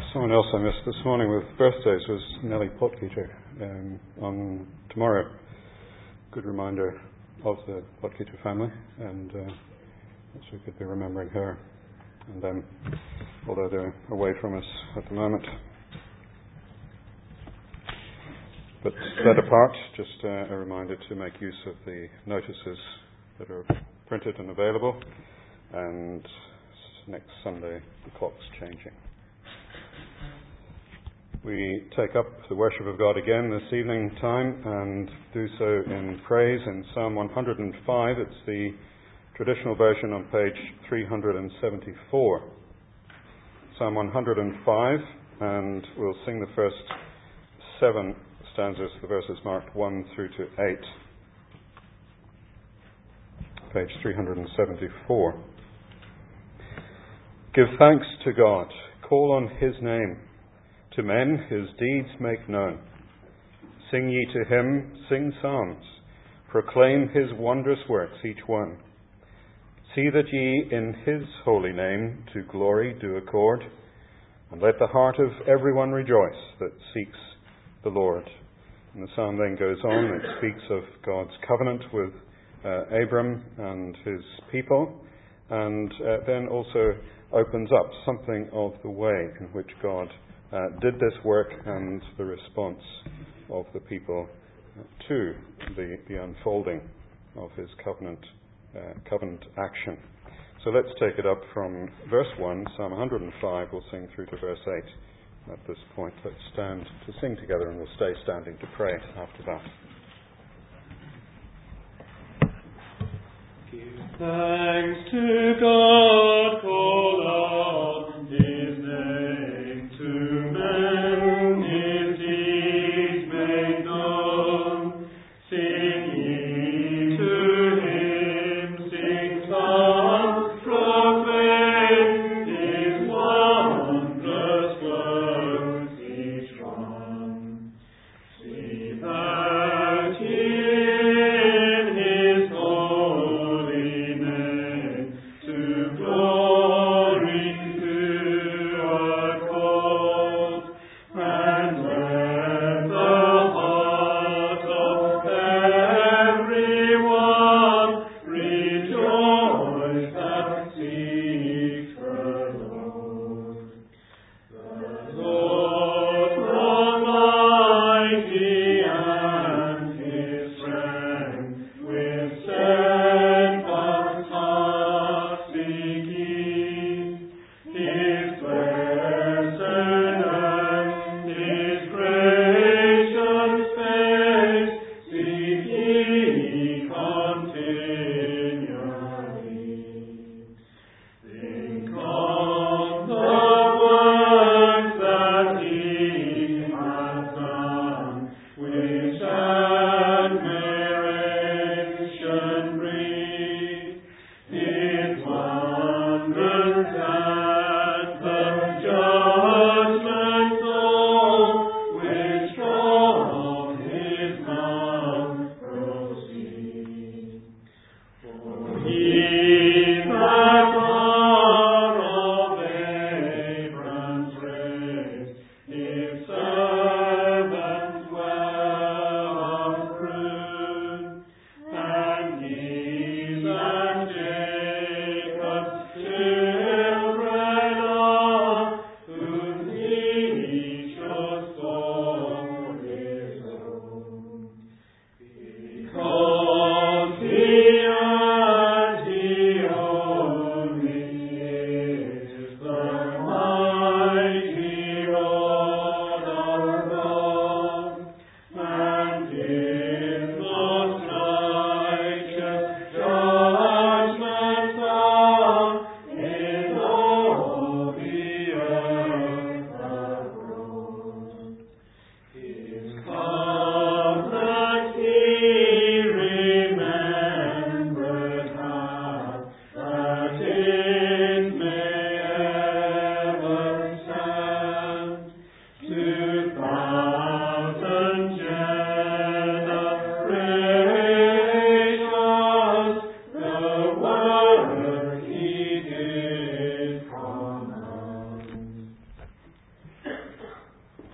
Someone else I missed this morning with birthdays was Nellie Potgieter on tomorrow. Good reminder of the Potgieter family, and so we could be remembering her and them, although they're away from us at the moment. But that apart, just a reminder to make use of the notices that are printed and available, and next Sunday the clock's changing. We take up the worship of God again this evening time and do so in praise in Psalm 105. It's the traditional version on page 374. Psalm 105, and we'll sing the first 7 stanzas, the verses marked 1 through to 8. Page 374. Give thanks to God, call on his name. To men his deeds make known. Sing ye to him, sing psalms. Proclaim his wondrous works, each one. See that ye in his holy name to glory do accord. And let the heart of everyone rejoice that seeks the Lord. And the psalm then goes on. It speaks of God's covenant with Abram and his people. And then also opens up something of the way in which God did this work and the response of the people to the unfolding of his covenant action. So let's take it up from verse 1, Psalm 105. We'll sing through to verse 8 at this point. Let's stand to sing together, and we'll stay standing to pray after that. Give thanks to God, call on his name, to men his deeds made known. Sing ye to him, sing psalms, proclaim his wondrous works, each one. See that in his holy name to glory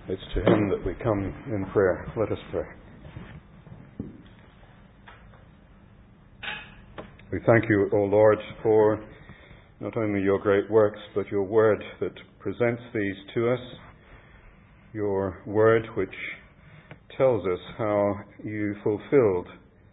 It's to him that we come in prayer. Let us pray. We thank you, O Lord, for not only your great works, but your word that presents these to us, your word which tells us how you fulfilled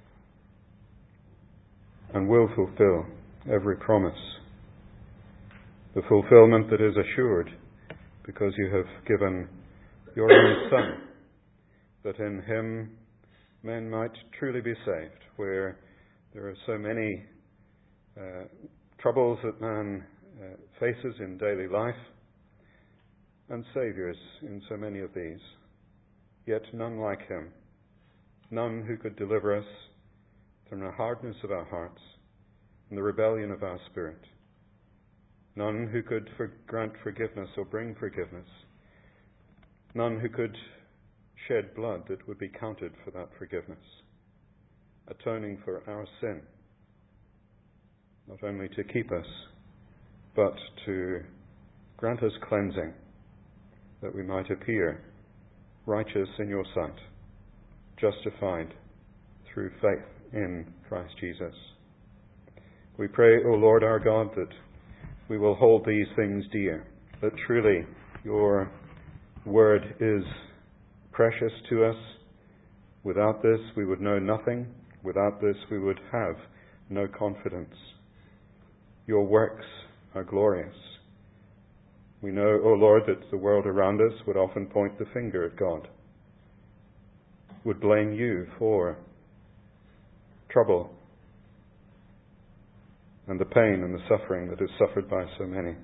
and will fulfill every promise. The fulfillment that is assured because you have given your only Son, that in him men might truly be saved, where there are so many troubles that man faces in daily life, and saviours in so many of these, yet none like him, none who could deliver us from the hardness of our hearts and the rebellion of our spirit, none who could grant forgiveness or bring forgiveness, none who could shed blood that would be counted for that forgiveness, atoning for our sin, not only to keep us, but to grant us cleansing, that we might appear righteous in your sight, justified through faith in Christ Jesus. We pray, O Lord our God, that we will hold these things dear, that truly your word is precious to us. Without this we would know nothing. Without this we would have no confidence. Your works are glorious. We know, O Lord, that the world around us would often point the finger at God, would blame you for trouble and the pain and the suffering that is suffered by so many.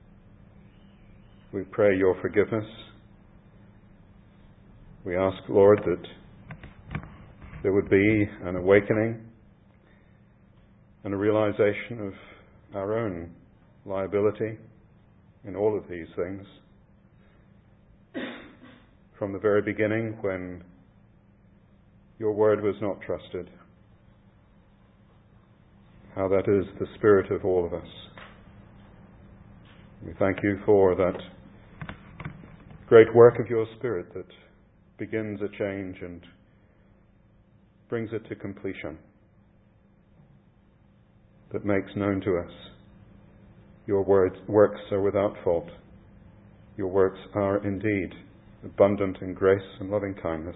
We pray your forgiveness. We ask, Lord, that there would be an awakening and a realization of our own liability in all of these things. From the very beginning, when your word was not trusted, how that is the spirit of all of us. We thank you for that great work of your Spirit that begins a change and brings it to completion, that makes known to us your works are without fault. Your works are indeed abundant in grace and loving kindness.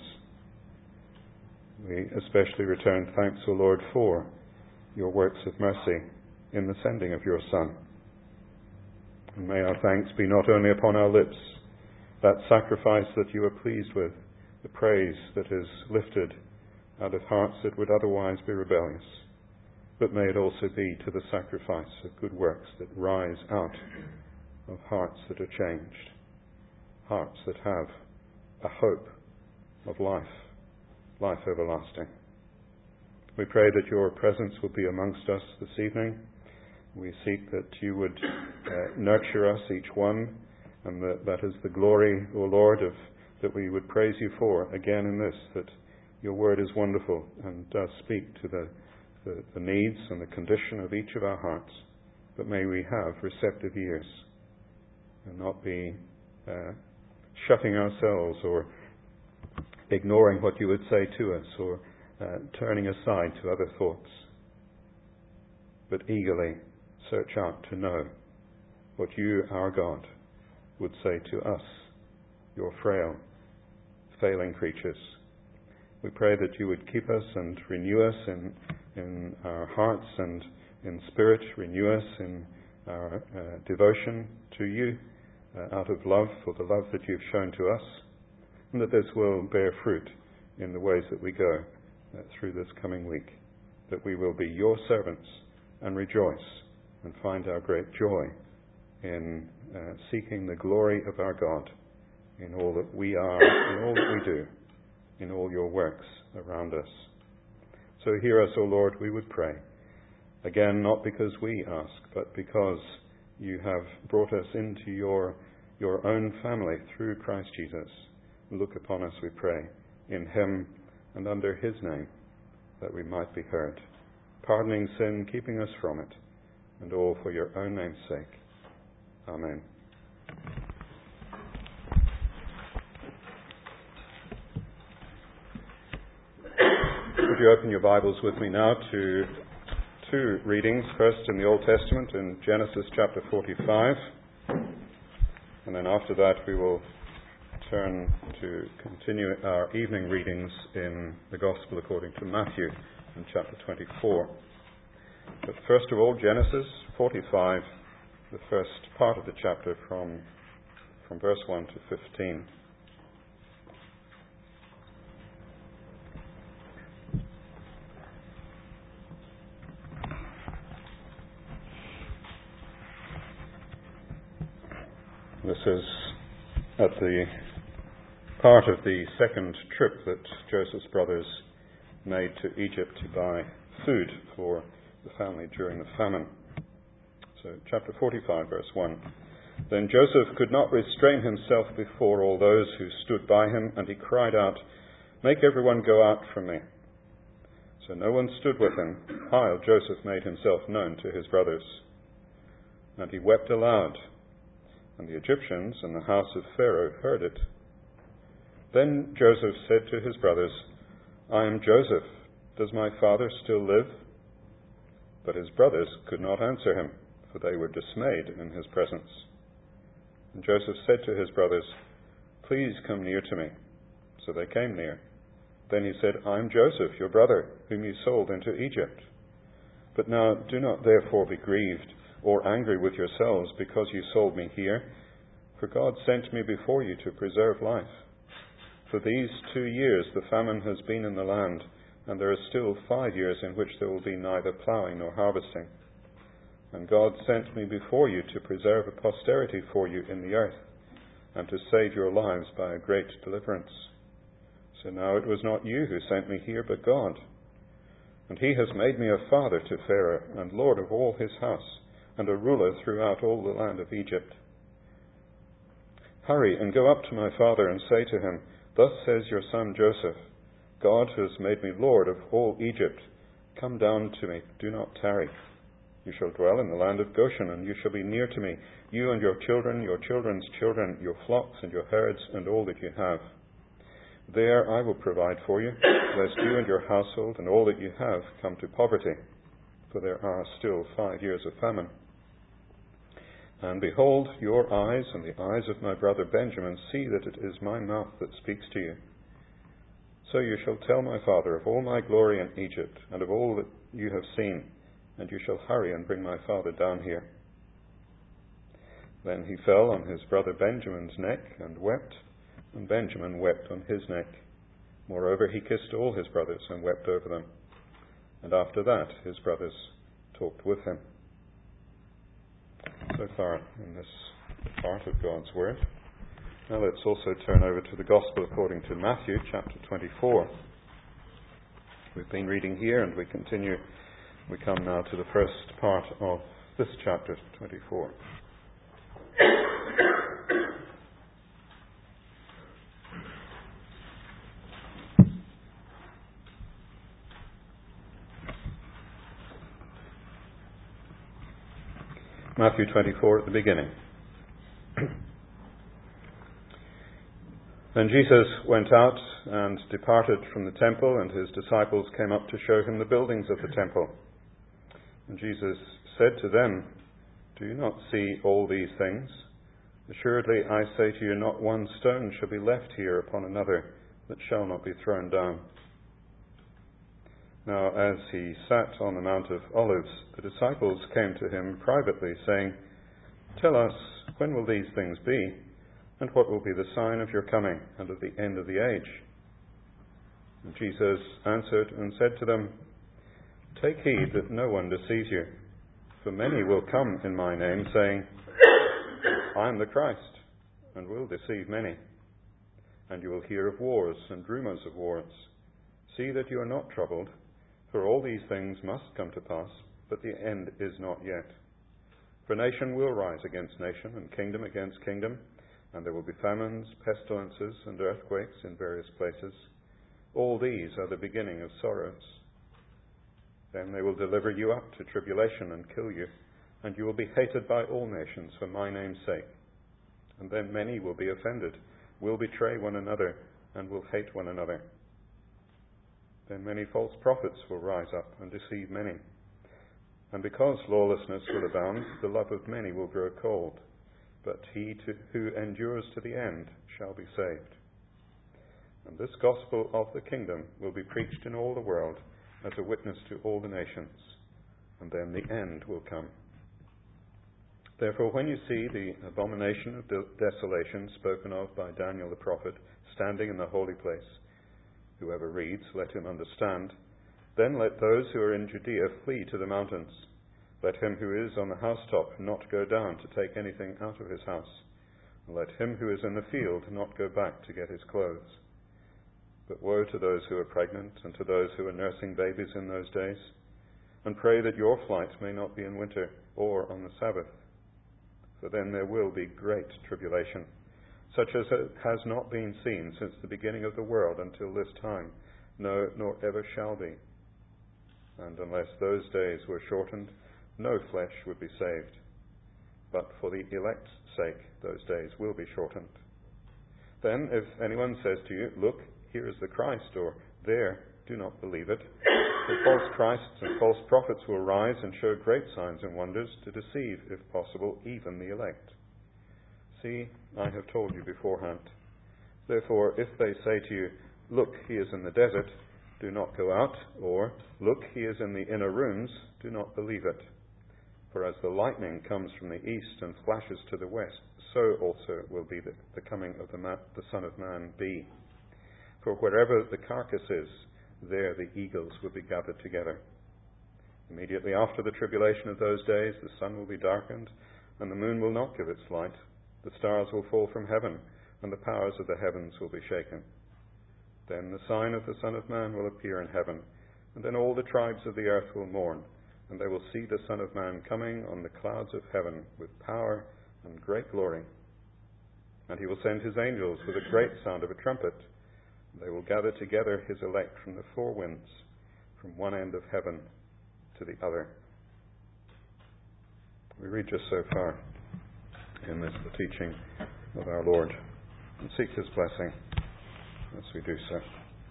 We especially return thanks, O Lord, for your works of mercy in the sending of your Son. And may our thanks be not only upon our lips, that sacrifice that you are pleased with, the praise that is lifted out of hearts that would otherwise be rebellious, but may it also be to the sacrifice of good works that rise out of hearts that are changed, hearts that have a hope of life, life everlasting. We pray that your presence will be amongst us this evening. We seek that you would nurture us, each one, and that is the glory, O Lord, that we would praise you for, again in this, that your word is wonderful and does speak to the needs and the condition of each of our hearts. But may we have receptive ears and not be shutting ourselves or ignoring what you would say to us or turning aside to other thoughts, but eagerly search out to know what you, our God, would say to us, your frail, failing creatures. We pray that you would keep us and renew us in our hearts and in spirit, renew us in our devotion to you out of love, for the love that you've shown to us, and that this will bear fruit in the ways that we go through this coming week, that we will be your servants and rejoice and find our great joy in seeking the glory of our God in all that we are, in all that we do, in all your works around us. So hear us, O Lord, we would pray. Again, not because we ask, but because you have brought us into your own family through Christ Jesus. Look upon us, we pray, in him and under his name, that we might be heard, pardoning sin, keeping us from it, and all for your own name's sake. Amen. you open your Bibles with me now to two readings. First in the Old Testament in Genesis chapter 45. And then after that we will turn to continue our evening readings in the Gospel according to Matthew in chapter 24. But first of all, Genesis 45, the first part of the chapter from verse 1 to 15. This is at the part of the second trip that Joseph's brothers made to Egypt to buy food for the family during the famine. So, chapter 45, verse 1. Then Joseph could not restrain himself before all those who stood by him, and he cried out, "Make everyone go out from me." So no one stood with him, while Joseph made himself known to his brothers. And he wept aloud. And the Egyptians in the house of Pharaoh heard it. Then Joseph said to his brothers, "I am Joseph. Does my father still live?" But his brothers could not answer him, for they were dismayed in his presence. And Joseph said to his brothers, "Please come near to me." So they came near. Then he said, "I am Joseph, your brother, whom you sold into Egypt. But now do not therefore be grieved or angry with yourselves because you sold me here, for God sent me before you to preserve life. For these 2 years the famine has been in the land, and there are still 5 years in which there will be neither ploughing nor harvesting. And God sent me before you to preserve a posterity for you in the earth, and to save your lives by a great deliverance. So now it was not you who sent me here, but God. And he has made me a father to Pharaoh, and lord of all his house, and a ruler throughout all the land of Egypt. Hurry and go up to my father and say to him, 'Thus says your son Joseph, God has made me lord of all Egypt. Come down to me, do not tarry. You shall dwell in the land of Goshen, and you shall be near to me, you and your children, your children's children, your flocks and your herds, and all that you have. There I will provide for you, lest you and your household and all that you have come to poverty, for there are still 5 years of famine. And behold, your eyes and the eyes of my brother Benjamin see that it is my mouth that speaks to you. So you shall tell my father of all my glory in Egypt, and of all that you have seen, and you shall hurry and bring my father down here.' Then he fell on his brother Benjamin's neck and wept, and Benjamin wept on his neck. Moreover, he kissed all his brothers and wept over them. And after that his brothers talked with him." So far in this part of God's Word. Now let's also turn over to the Gospel according to Matthew chapter 24. We've been reading here and we continue. We come now to the first part of this chapter 24. Matthew 24 at the beginning. Then Jesus went out and departed from the temple, and his disciples came up to show him the buildings of the temple. And Jesus said to them, "Do you not see all these things? Assuredly I say to you, not one stone shall be left here upon another that shall not be thrown down." Now as he sat on the Mount of Olives, the disciples came to him privately, saying, "Tell us, when will these things be? And what will be the sign of your coming and of the end of the age?" And Jesus answered and said to them, "Take heed that no one deceives you. For many will come in my name, saying, 'I am the Christ,' and will deceive many. And you will hear of wars and rumors of wars. See that you are not troubled, for all these things must come to pass, but the end is not yet. For nation will rise against nation, and kingdom against kingdom, and there will be famines, pestilences, and earthquakes in various places. All these are the beginning of sorrows. Then they will deliver you up to tribulation and kill you, and you will be hated by all nations for my name's sake. And then many will be offended, will betray one another, and will hate one another. then many false prophets will rise up and deceive many. And because lawlessness will abound, the love of many will grow cold. But he who endures to the end shall be saved. And this gospel of the kingdom will be preached in all the world as a witness to all the nations, and then the end will come. Therefore, when you see the abomination of desolation spoken of by Daniel the prophet standing in the holy place, whoever reads, let him understand. Then let those who are in Judea flee to the mountains. Let him who is on the housetop not go down to take anything out of his house. And let him who is in the field not go back to get his clothes. But woe to those who are pregnant and to those who are nursing babies in those days. And pray that your flight may not be in winter or on the Sabbath. For then there will be great tribulation, such as has not been seen since the beginning of the world until this time, no, nor ever shall be. And unless those days were shortened, no flesh would be saved. But for the elect's sake, those days will be shortened. Then, if anyone says to you, look, here is the Christ, or there, do not believe it. For false Christs and false prophets will rise and show great signs and wonders to deceive, if possible, even the elect. See, I have told you beforehand. Therefore, if they say to you, look, he is in the desert, do not go out, or look, he is in the inner rooms, do not believe it. For as the lightning comes from the east and flashes to the west, so also will be the coming of the Son of Man be. For wherever the carcass is, there the eagles will be gathered together. Immediately after the tribulation of those days, the sun will be darkened, and the moon will not give its light. The stars will fall from heaven, and the powers of the heavens will be shaken. Then the sign of the Son of Man will appear in heaven, and then all the tribes of the earth will mourn, and they will see the Son of Man coming on the clouds of heaven with power and great glory. And he will send his angels with a great sound of a trumpet. They will gather together his elect from the four winds, from one end of heaven to the other. We read just so far in this, the teaching of our Lord, and seek his blessing as we do so.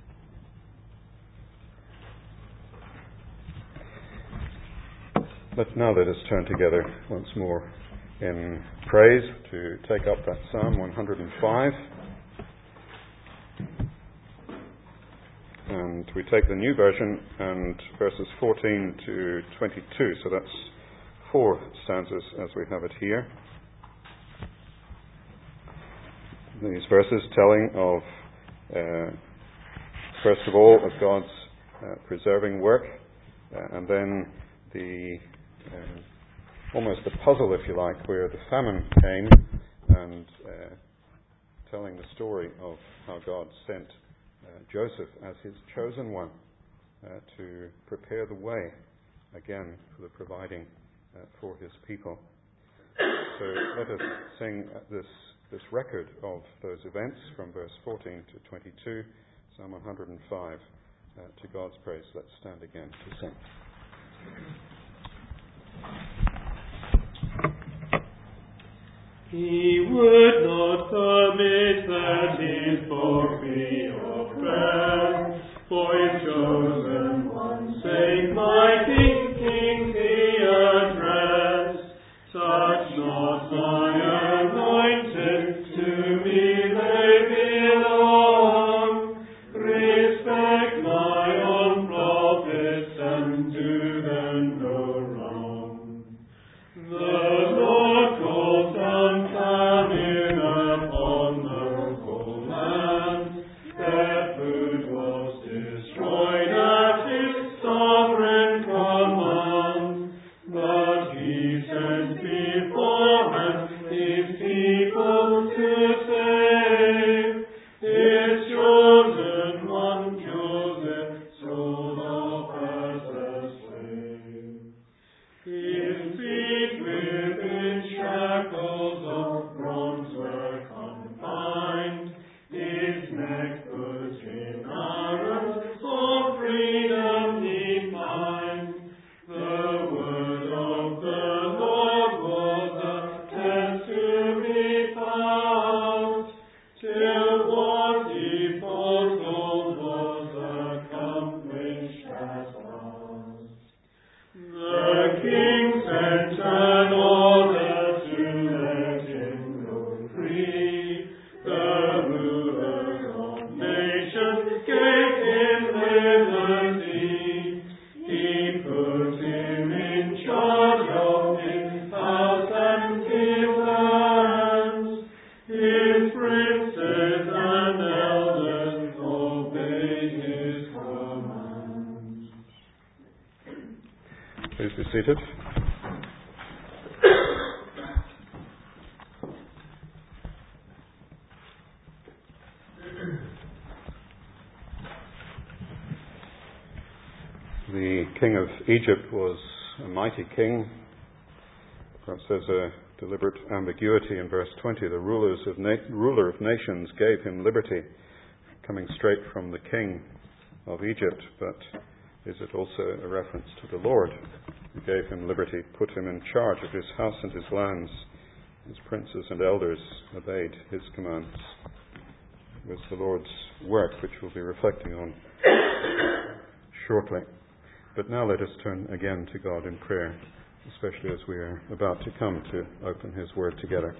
Now let us turn together once more in praise to take up that Psalm 105. And we take the New Version and verses 14 to 22. So that's 4 stanzas as we have it here. These verses telling of, first of all, of God's preserving work, and then the almost the puzzle, if you like, where the famine came, and telling the story of how God sent Joseph as his chosen one to prepare the way again for the providing for his people. So let us sing this record of those events from verse 14 to 22, Psalm 105, to God's praise. Let's stand again to sing. He would not permit that his folk be oppressed, for his chosen one's sake, mighty kings he addressed. Touch not my anointed, to me they belong. Respect my own prophets, and do them no wrong. The Lord calls down famine upon the whole land. princes and elders obey his commands. Please be seated. The king of Egypt was a mighty king. Perhaps there's a deliberate ambiguity in verse 20. The ruler of nations gave him liberty, coming straight from the king of Egypt. But is it also a reference to the Lord, who gave him liberty, put him in charge of his house and his lands? His princes and elders obeyed his commands. It was the Lord's work, which we'll be reflecting on shortly. But now let us turn again to God in prayer, especially as we are about to come to open his word together.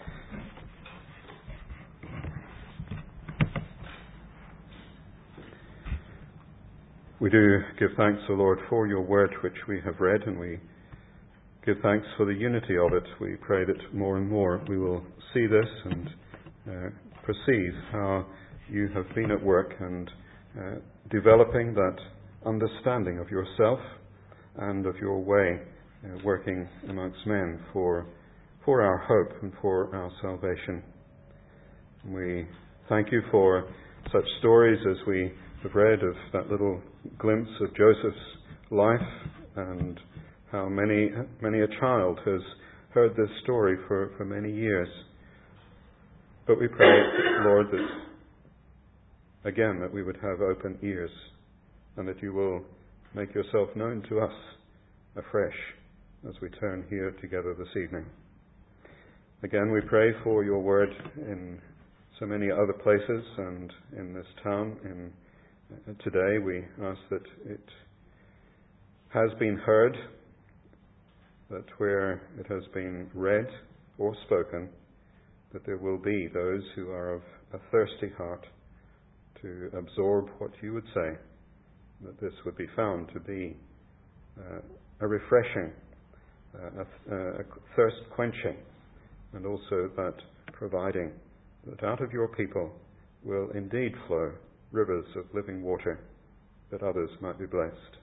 We do give thanks, O Lord, for your word which we have read, and we give thanks for the unity of it. We pray that more and more we will see this and perceive how you have been at work and developing that understanding of yourself and of your way working amongst men for our hope and for our salvation. We thank you for such stories as we have read of that little glimpse of Joseph's life, and how many a child has heard this story for many years. But we pray, Lord, that again that we would have open ears, and that you will make yourself known to us afresh as we turn here together this evening. Again, we pray for your word in so many other places and in this town. Today we ask that it has been heard, that where it has been read or spoken, that there will be those who are of a thirsty heart to absorb what you would say, that this would be found to be a refreshing, a thirst quenching, and also that providing that out of your people will indeed flow rivers of living water, that others might be blessed.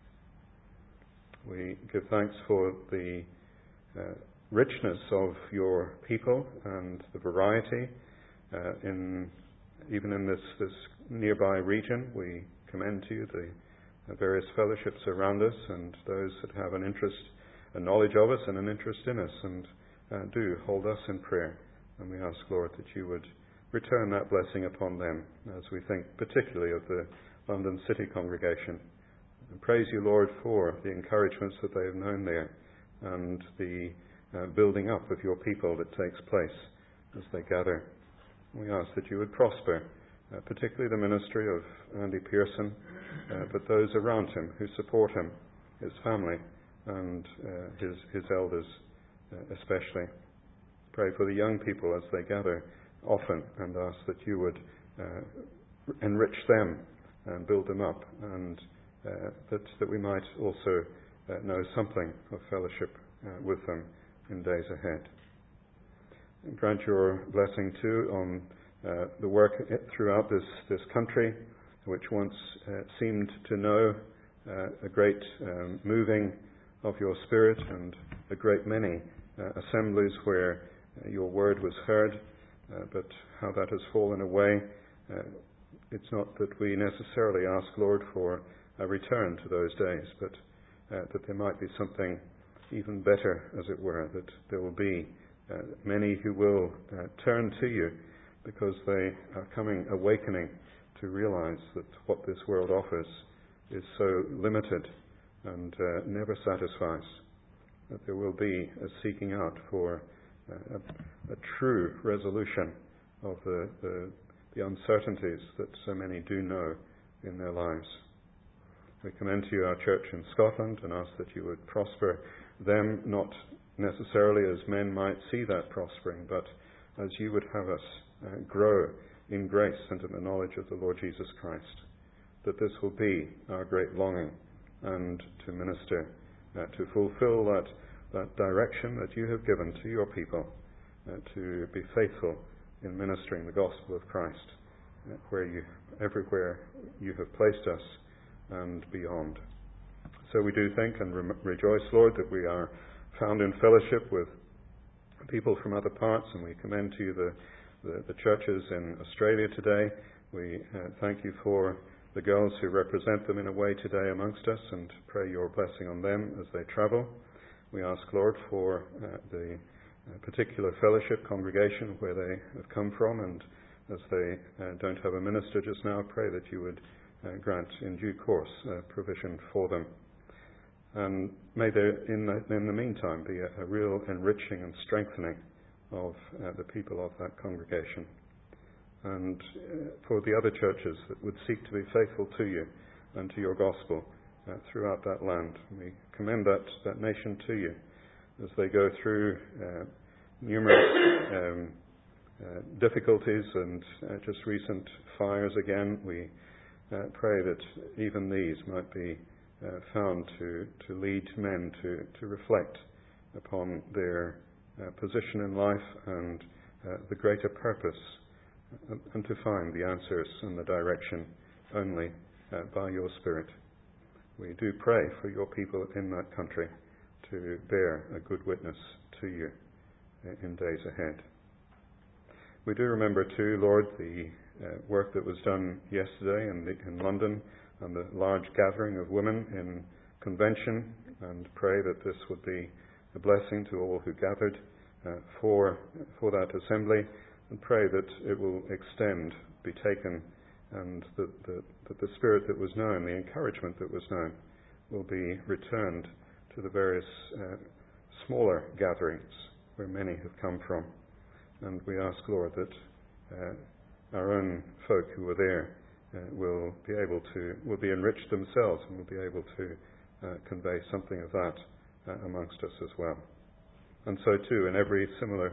We give thanks for the richness of your people and the variety even in this nearby region. We commend to you the various fellowships around us and those that have an interest, a knowledge of us and an interest in us, and do hold us in prayer. And we ask, Lord, that you would return that blessing upon them, as we think particularly of the London City congregation. And praise you, Lord, for the encouragements that they have known there, and the building up of your people that takes place as they gather. We ask that you would prosper, particularly the ministry of Andy Pearson, but those around him who support him, his family, and his elders especially. Pray for the young people as they gather often, and ask that you would enrich them and build them up, and that we might also know something of fellowship with them in days ahead. And grant your blessing too on the work throughout this country, which once seemed to know a great moving of your Spirit, and a great many assemblies where your word was heard, but how that has fallen away. It's not that we necessarily ask, Lord, for a return to those days, but that there might be something even better, as it were, that there will be many who will turn to you, because they are awakening to realize that what this world offers is so limited and never satisfies, that there will be a seeking out for a true resolution of the uncertainties that so many do know in their lives. We commend to you our church in Scotland and ask that you would prosper them, not necessarily as men might see that prospering, but as you would have us grow in grace and in the knowledge of the Lord Jesus Christ, that this will be our great longing, and to minister, to fulfill that direction that you have given to your people, to be faithful in ministering the gospel of Christ, everywhere you have placed us and beyond. So we do think and rejoice, Lord, that we are found in fellowship with people from other parts, and we commend to you the churches in Australia today. We thank you for the girls who represent them in a way today amongst us, and pray your blessing on them as they travel. We ask, Lord, for the particular fellowship congregation where they have come from, and as they don't have a minister just now, pray that you would grant in due course provision for them. And may there in the meantime be a real enriching and strengthening of the people of that congregation. And for the other churches that would seek to be faithful to you and to your gospel throughout that land, we commend that nation to you as they go through numerous difficulties and just recent fires again. We pray that even these might be found to lead men to reflect upon their position in life and the greater purpose, and to find the answers and the direction only by your Spirit. We do pray for your people in that country to bear a good witness to you in days ahead. We do remember too, Lord, the work that was done yesterday in London and the large gathering of women in convention, and pray that this would be a blessing to all who gathered for that assembly, and pray that it will be taken, and that the spirit that was known, the encouragement that was known, will be returned to the various smaller gatherings where many have come from. And we ask, Lord, that our own folk who were there will be enriched themselves and will be able to convey something of that amongst us as well. And so too, in every similar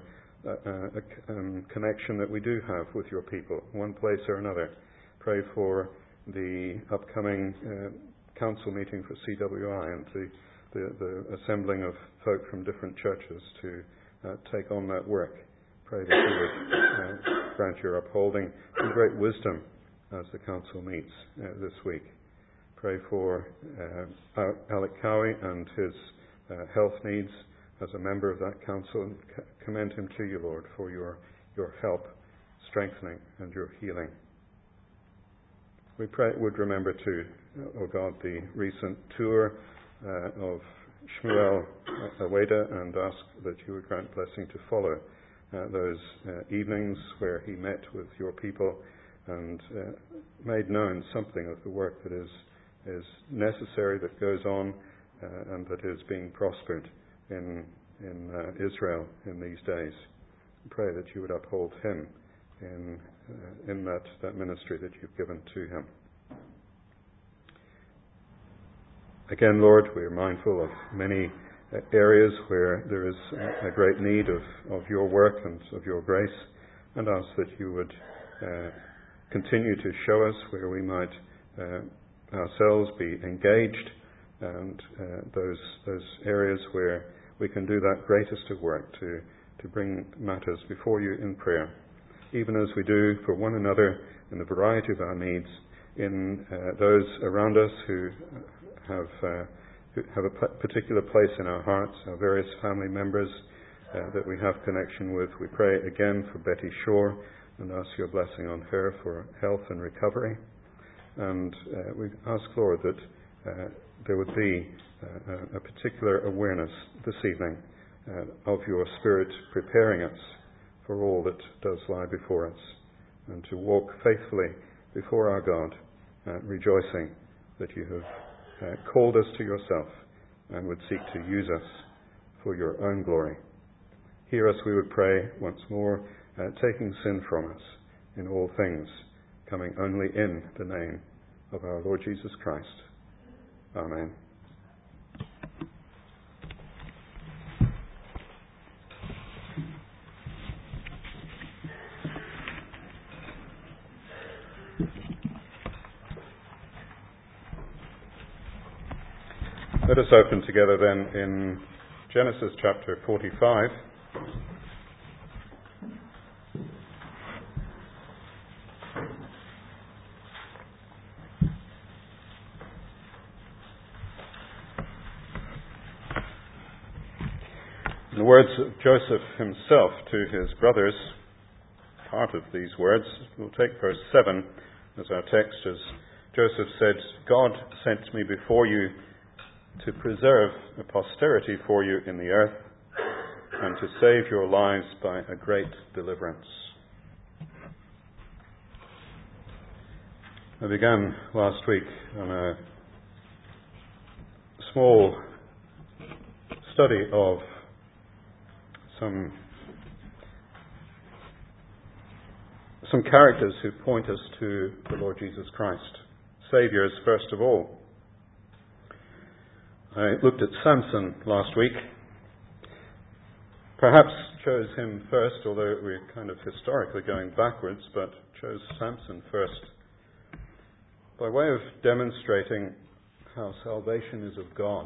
connection that we do have with your people, one place or another, pray for the upcoming council meeting for CWI and the assembling of folk from different churches to take on that work. Pray that you would grant your upholding and great wisdom as the council meets this week. Pray for Alec Cowie and his health needs as a member of that council, and commend him to you, Lord, for your help, strengthening, and your healing. We would remember too, O God, the recent tour of Shmuel Aweda, and ask that you would grant blessing to follow those evenings where he met with your people and made known something of the work that is necessary, that goes on, and that is being prospered in Israel in these days. Pray that you would uphold him in that ministry that you've given to him. Again, Lord, we are mindful of many areas where there is a great need of your work and of your grace, and ask that you would continue to show us where we might ourselves be engaged, and those areas where we can do that greatest of work to bring matters before you in prayer, even as we do for one another in the variety of our needs, in those around us who have a particular place in our hearts, our various family members that we have connection with. We pray again for Betty Shore and ask your blessing on her for health and recovery. And we ask, Lord, that there would be a particular awareness this evening of your Spirit preparing us for all that does lie before us, and to walk faithfully before our God, rejoicing that you have called us to yourself and would seek to use us for your own glory. Hear us, we would pray once more, taking sin from us in all things, coming only in the name of our Lord Jesus Christ. Amen. Let us open together then in Genesis chapter 45. The words of Joseph himself to his brothers, part of these words, we'll take verse 7 as our text, as Joseph said, God sent me before you to preserve a posterity for you in the earth and to save your lives by a great deliverance. I began last week on a small study of some characters who point us to the Lord Jesus Christ, Saviours first of all. I looked at Samson last week. Perhaps chose him first, although we're kind of historically going backwards, but chose Samson first by way of demonstrating how salvation is of God.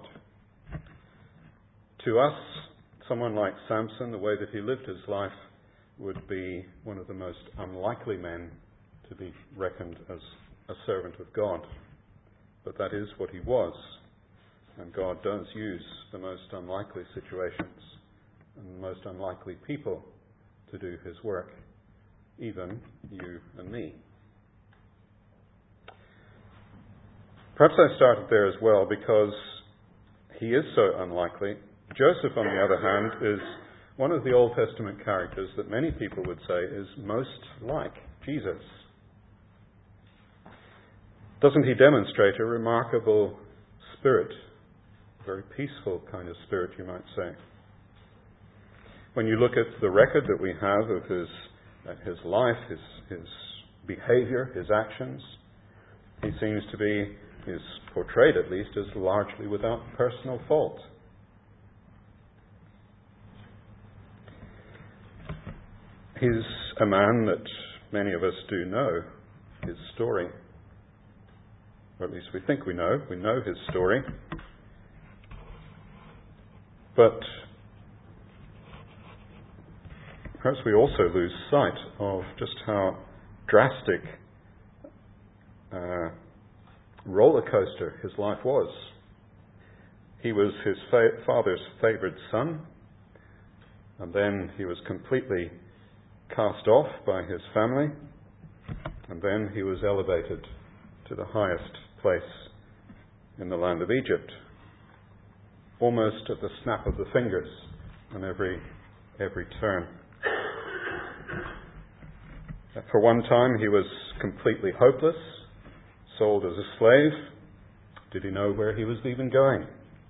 To us, someone like Samson, the way that he lived his life would be one of the most unlikely men to be reckoned as a servant of God. But that is what he was. And God does use the most unlikely situations and the most unlikely people to do his work, even you and me. Perhaps I started there as well because he is so unlikely. Joseph, on the other hand, is one of the Old Testament characters that many people would say is most like Jesus. Doesn't he demonstrate a remarkable spirit? A very peaceful kind of spirit, you might say. When you look at the record that we have of his life, his behavior, his actions, he seems to be, is portrayed at least, as largely without personal fault. He's a man that many of us do know his story. Or at least we think we know. We know his story. But perhaps we also lose sight of just how drastic roller coaster his life was. He was his father's favoured son, and then he was completely cast off by his family, and then he was elevated to the highest place in the land of Egypt, almost at the snap of the fingers on every turn. For one time he was completely hopeless, sold as a slave. Did he know where he was even going?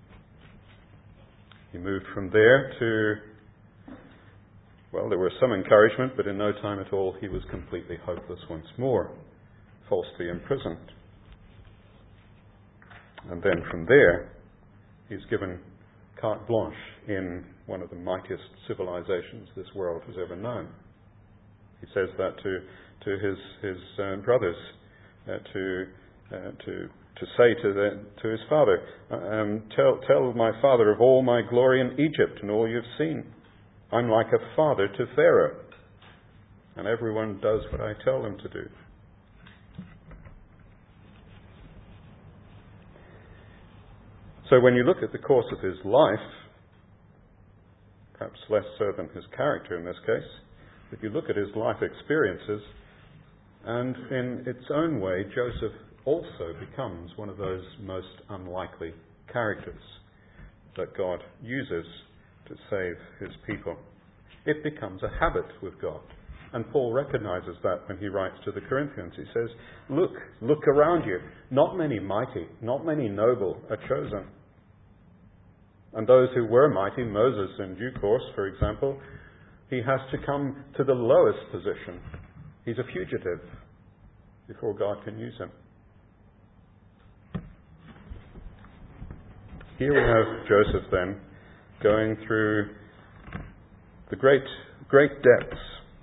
He moved from there to, well, there was some encouragement, but in no time at all he was completely hopeless once more, falsely imprisoned. And then from there, he's given carte blanche in one of the mightiest civilizations this world has ever known. He says that to his brothers, to say to his father, tell my father of all my glory in Egypt and all you've seen. I'm like a father to Pharaoh, and everyone does what I tell them to do. So when you look at the course of his life, perhaps less so than his character in this case, if you look at his life experiences, and in its own way, Joseph also becomes one of those most unlikely characters that God uses to save his people. It becomes a habit with God. And Paul recognizes that when he writes to the Corinthians. He says, look around you. Not many mighty, not many noble are chosen. And those who were mighty, Moses in due course, for example, he has to come to the lowest position. He's a fugitive before God can use him. Here we have Joseph then going through the great depths.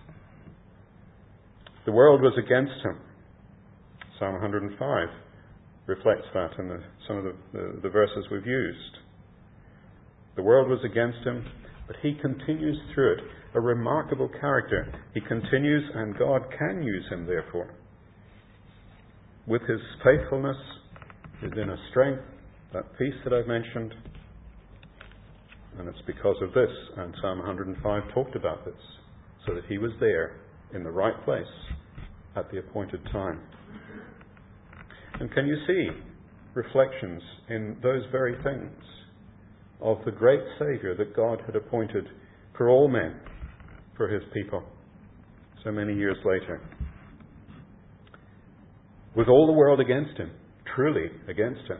The world was against him. Psalm 105 reflects that in some of the verses we've used. The world was against him, but he continues through it. A remarkable character. He continues, and God can use him, therefore. With his faithfulness, his inner strength, that peace that I've mentioned, And it's because of this, and Psalm 105 talked about this, so that he was there in the right place at the appointed time. And can you see reflections in those very things of the great Saviour that God had appointed for all men, for his people, so many years later? Was all the world against him? Truly against him.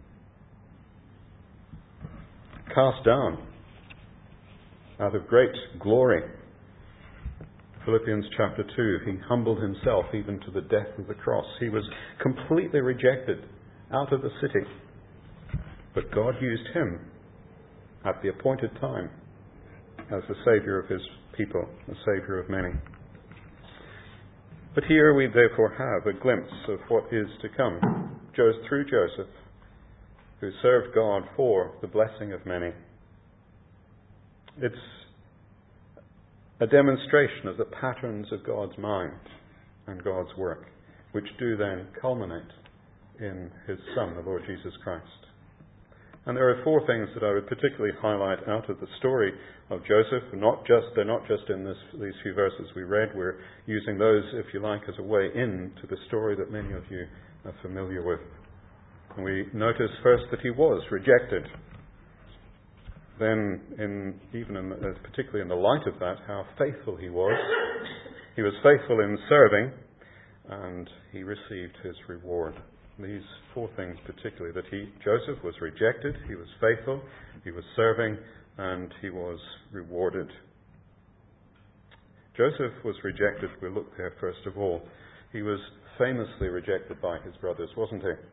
Cast down out of great glory. Philippians chapter 2, he humbled himself even to the death of the cross. He was completely rejected out of the city. But God used him at the appointed time as the Saviour of his people, the Saviour of many. But here we therefore have a glimpse of what is to come through Joseph, who served God for the blessing of many. It's a demonstration of the patterns of God's mind and God's work, which do then culminate in his Son, the Lord Jesus Christ. And there are four things that I would particularly highlight out of the story of Joseph. They're not just in these few verses we read. We're using those, if you like, as a way into the story that many of you are familiar with. And we notice first that he was rejected. Then, particularly in the light of that, how faithful he was. He was faithful in serving, and he received his reward. These four things particularly, that Joseph was rejected, he was faithful, he was serving, and he was rewarded. Joseph was rejected. We'll look there first of all. He was famously rejected by his brothers, wasn't he?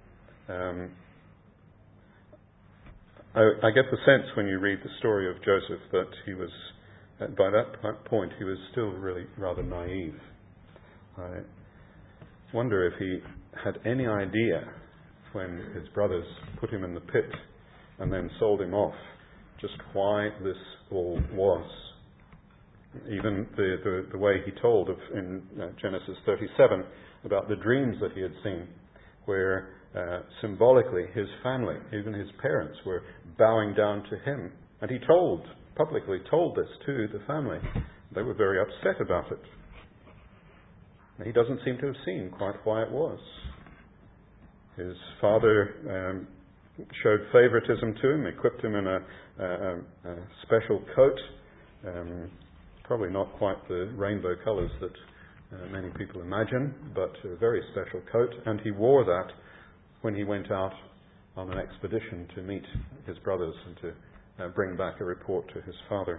I get the sense when you read the story of Joseph that he was, by that point, he was still really rather naive. I wonder if he had any idea when his brothers put him in the pit and then sold him off, just why this all was. Even the way he told in Genesis 37 about the dreams that he had seen, where symbolically his family, even his parents, were bowing down to him. And he publicly told this to the family. They were very upset about it. He doesn't seem to have seen quite why it was. His father showed favoritism to him, equipped him in a special coat, probably not quite the rainbow colours that many people imagine, but a very special coat, and he wore that when he went out on an expedition to meet his brothers and to bring back a report to his father.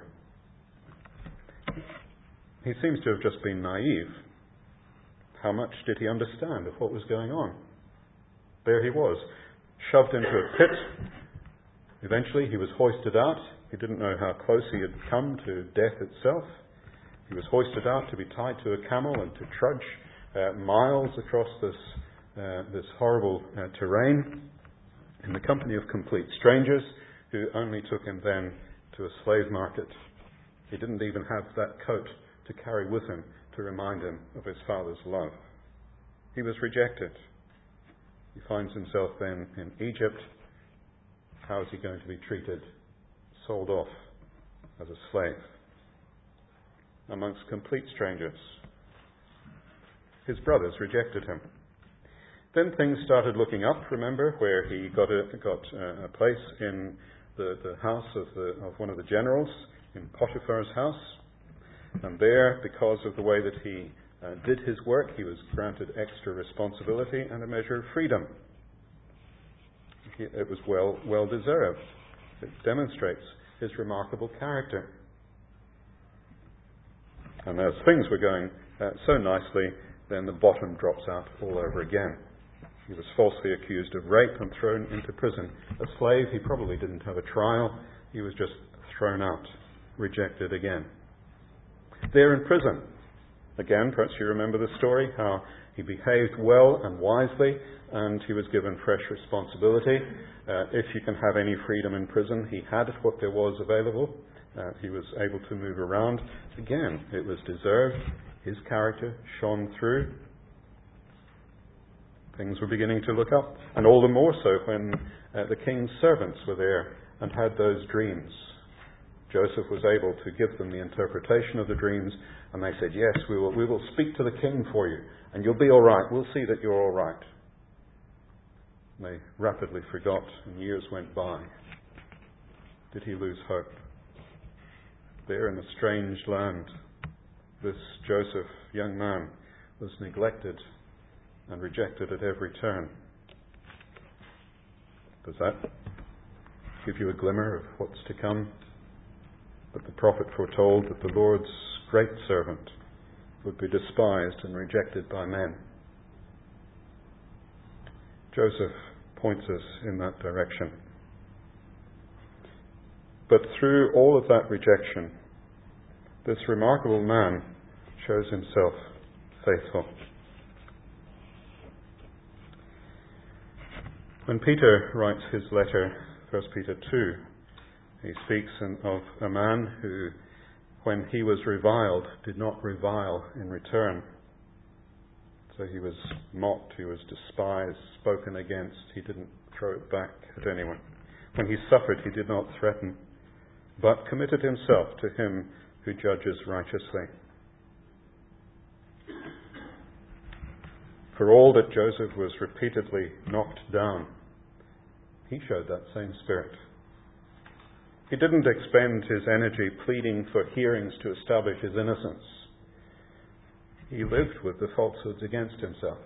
He seems to have just been naive. How much did he understand of what was going on? There he was, shoved into a pit. Eventually he was hoisted out. He didn't know how close he had come to death itself. He was hoisted out to be tied to a camel and to trudge miles across this horrible terrain in the company of complete strangers who only took him then to a slave market. He didn't even have that coat to carry with him to remind him of his father's love. He was rejected. He finds himself then in Egypt. How is he going to be treated? Sold off as a slave amongst complete strangers. His brothers rejected him. Then things started looking up, remember, where he got a place in the house of one of the generals, in Potiphar's house. And there, because of the way that he did his work, he was granted extra responsibility and a measure of freedom. It was well deserved. It demonstrates his remarkable character. And as things were going so nicely, then the bottom drops out all over again. He was falsely accused of rape and thrown into prison. A slave, he probably didn't have a trial. He was just thrown out, rejected again. There in prison, again, perhaps you remember the story, how he behaved well and wisely, and he was given fresh responsibility. If you can have any freedom in prison, he had what there was available. He was able to move around. Again, it was deserved. His character shone through. Things were beginning to look up. And all the more so when the king's servants were there and had those dreams Joseph was able to give them the interpretation of the dreams, and they said, yes, we will speak to the king for you, and you'll be all right. We'll see that you're all right. They rapidly forgot, and years went by. Did he lose hope? There in a strange land, this Joseph, young man, was neglected and rejected at every turn. Does that give you a glimmer of what's to come? That the prophet foretold that the Lord's great servant would be despised and rejected by men. Joseph points us in that direction. But through all of that rejection, this remarkable man shows himself faithful. When Peter writes his letter, 1 Peter 2, he speaks of a man who, when he was reviled, did not revile in return. So he was mocked, he was despised, spoken against. He didn't throw it back at anyone. When he suffered, he did not threaten, but committed himself to him who judges righteously. For all that Joseph was repeatedly knocked down, he showed that same spirit. He didn't expend his energy pleading for hearings to establish his innocence. He lived with the falsehoods against himself.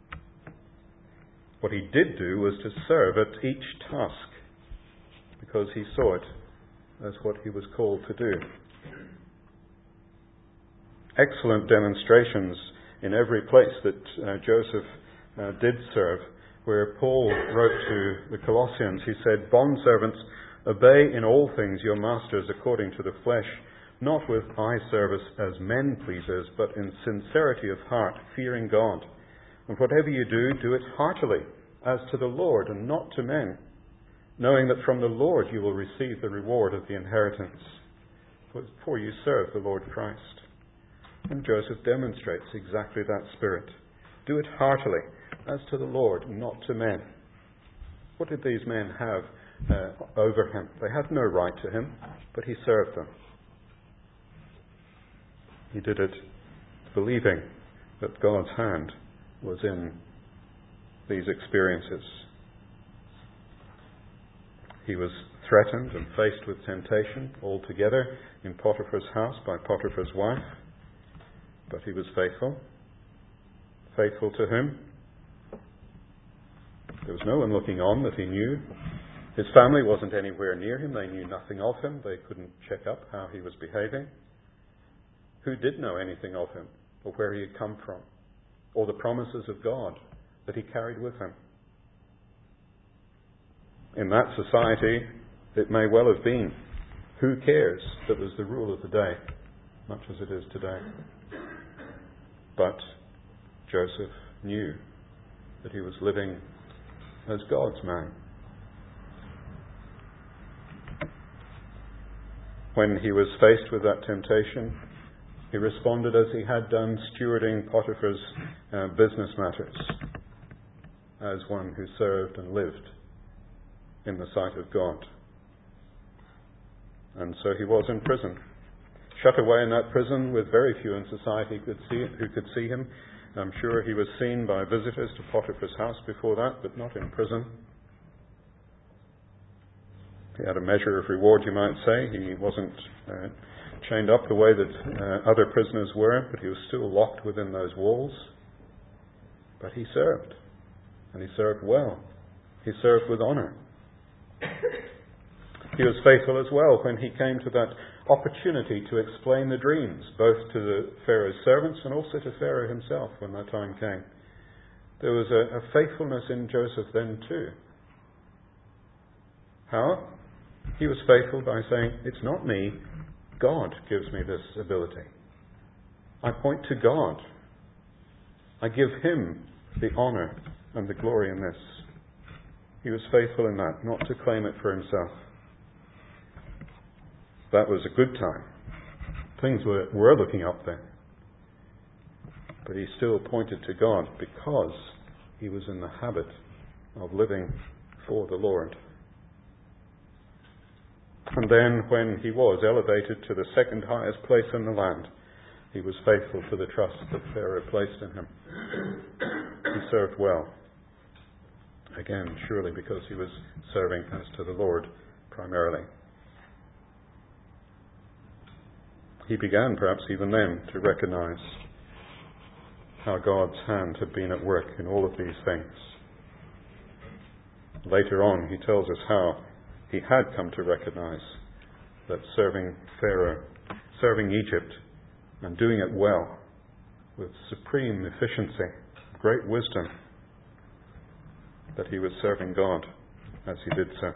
What he did do was to serve at each task, because he saw it as what he was called to do. Excellent demonstrations in every place that Joseph did serve. Where Paul wrote to the Colossians, he said, "Bondservants, obey in all things your masters according to the flesh, not with eye service as men pleasers, but in sincerity of heart, fearing God. And whatever you do, do it heartily, as to the Lord and not to men, knowing that from the Lord you will receive the reward of the inheritance. For you serve the Lord Christ." And Joseph demonstrates exactly that spirit. Do it heartily, as to the Lord, not to men. What did these men have over him? They had no right to him, but he served them. He did it believing that God's hand was in these experiences. He was threatened and faced with temptation altogether in Potiphar's house by Potiphar's wife, but he was faithful. Faithful to whom? There was no one looking on that he knew. His family wasn't anywhere near him. They knew nothing of him. They couldn't check up how he was behaving. Who did know anything of him, or where he had come from, or the promises of God that he carried with him? In that society, it may well have been, who cares, that was the rule of the day, much as it is today. But Joseph knew that he was living as God's man. When he was faced with that temptation, he responded as he had done, stewarding Potiphar's business matters, as one who served and lived in the sight of God. And so he was in prison, shut away in that prison with very few in society who could see him. I'm sure he was seen by visitors to Potiphar's house before that, but not in prison. He had a measure of reward, you might say. He wasn't chained up the way that other prisoners were, but he was still locked within those walls. But he served, and he served well. He served with honour. He was faithful as well when he came to that opportunity to explain the dreams, both to the Pharaoh's servants and also to Pharaoh himself when that time came. There was a faithfulness in Joseph then too. How? He was faithful by saying, "It's not me, God gives me this ability. I point to God. I give him the honour and the glory in this." He was faithful in that, not to claim it for himself. That was a good time. Things were looking up then. But he still pointed to God because he was in the habit of living for the Lord. And then when he was elevated to the second highest place in the land, he was faithful to the trust that Pharaoh placed in him. He served well. Again, surely because he was serving as to the Lord primarily. He began, perhaps even then, to recognize how God's hand had been at work in all of these things. Later on, he tells us how he had come to recognize that serving Pharaoh, serving Egypt, and doing it well, with supreme efficiency, great wisdom, that he was serving God as he did so.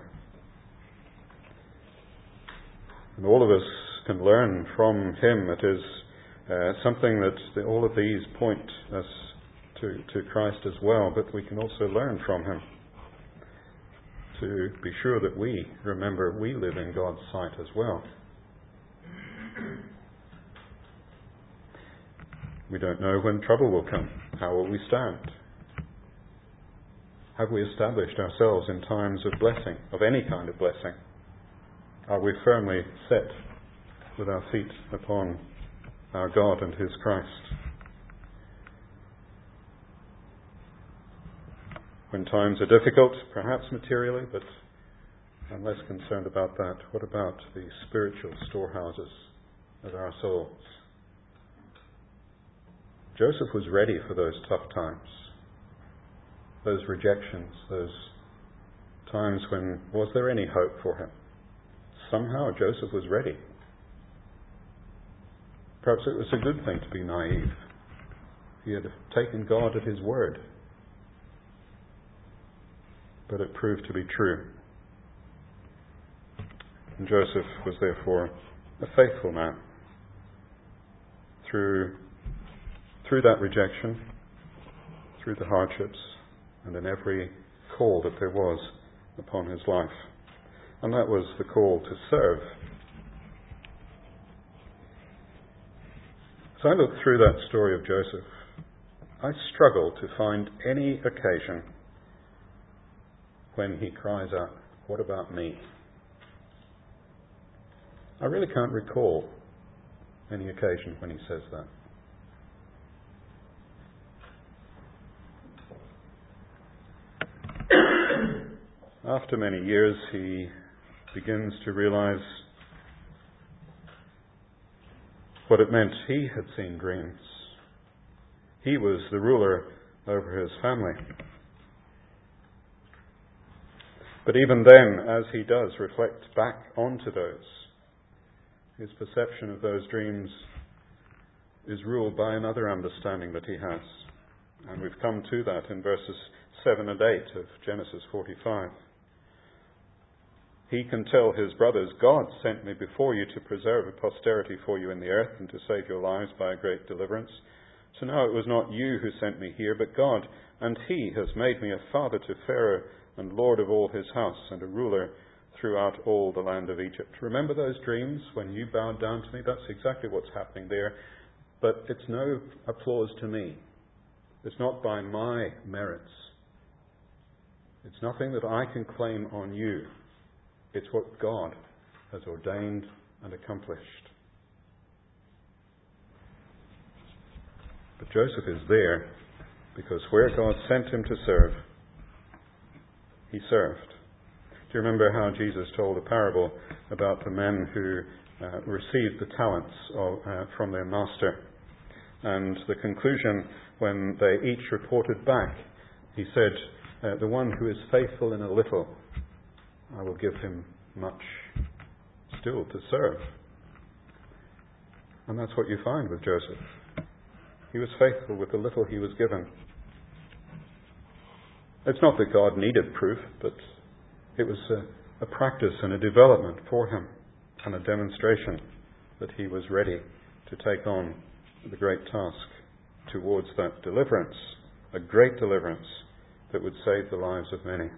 And all of us can learn from him. It is something that all of these point us to Christ as well, but we can also learn from him to be sure that we remember we live in God's sight as well. We don't know when trouble will come. How will we stand? Have we established ourselves in times of blessing, of any kind of blessing? Are we firmly set with our feet upon our God and his Christ? When times are difficult, perhaps materially, but I'm less concerned about that. What about the spiritual storehouses of our souls? Joseph was ready for those tough times, those rejections, those times when was there any hope for him? Somehow Joseph was ready. Perhaps it was a good thing to be naive. He had taken God at his word. But it proved to be true. And Joseph was therefore a faithful man. Through that rejection, through the hardships, and in every call that there was upon his life. And that was the call to serve. As I look through that story of Joseph, I struggle to find any occasion when he cries out, "What about me?" I really can't recall any occasion when he says that. After many years, he begins to realize what it meant. He had seen dreams. He was the ruler over his family. But even then, as he does reflect back onto those, his perception of those dreams is ruled by another understanding that he has. And we've come to that in verses 7 and 8 of Genesis 45. He can tell his brothers, "God sent me before you to preserve a posterity for you in the earth and to save your lives by a great deliverance. So now it was not you who sent me here, but God, and he has made me a father to Pharaoh and lord of all his house and a ruler throughout all the land of Egypt." Remember those dreams when you bowed down to me? That's exactly what's happening there. But it's no applause to me. It's not by my merits. It's nothing that I can claim on you. It's what God has ordained and accomplished. But Joseph is there because where God sent him to serve, he served. Do you remember how Jesus told a parable about the men who received the talents from their master? And the conclusion, when they each reported back, he said, "The one who is faithful in a little, I will give him much still to serve." And that's what you find with Joseph. He was faithful with the little he was given. It's not that God needed proof, but it was a practice and a development for him, and a demonstration that he was ready to take on the great task towards that deliverance, a great deliverance that would save the lives of many.